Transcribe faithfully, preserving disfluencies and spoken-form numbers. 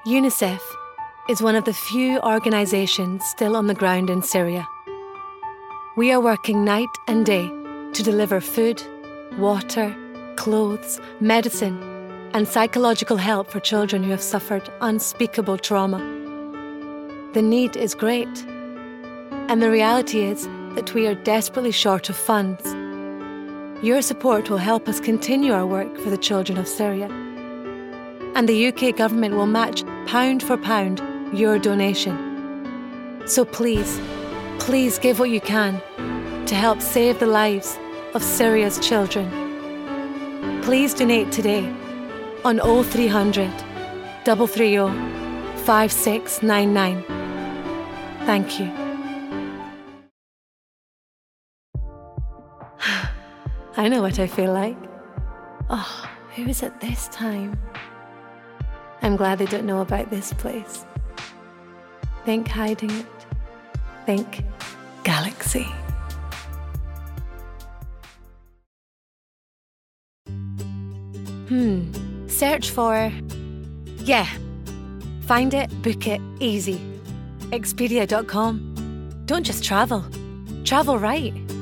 UNICEF is one of the few organisations still on the ground in Syria. We are working night and day to deliver food, water, clothes, medicine, and psychological help for children who have suffered unspeakable trauma. The need is great, and the reality is that we are desperately short of funds. Your support will help us continue our work for the children of Syria. And the U K government will match pound for pound your donation. So please, please give what you can to help save the lives of Syria's children. Please donate today on oh three hundred, three three oh, five six nine nine. Thank you. I know what I feel like. Oh, who is it this time? I'm glad they don't know about this place. Think hiding it. Think galaxy. Hmm. Search for... Yeah. Find it, book it, easy. Expedia dot com. Don't just travel. Travel right.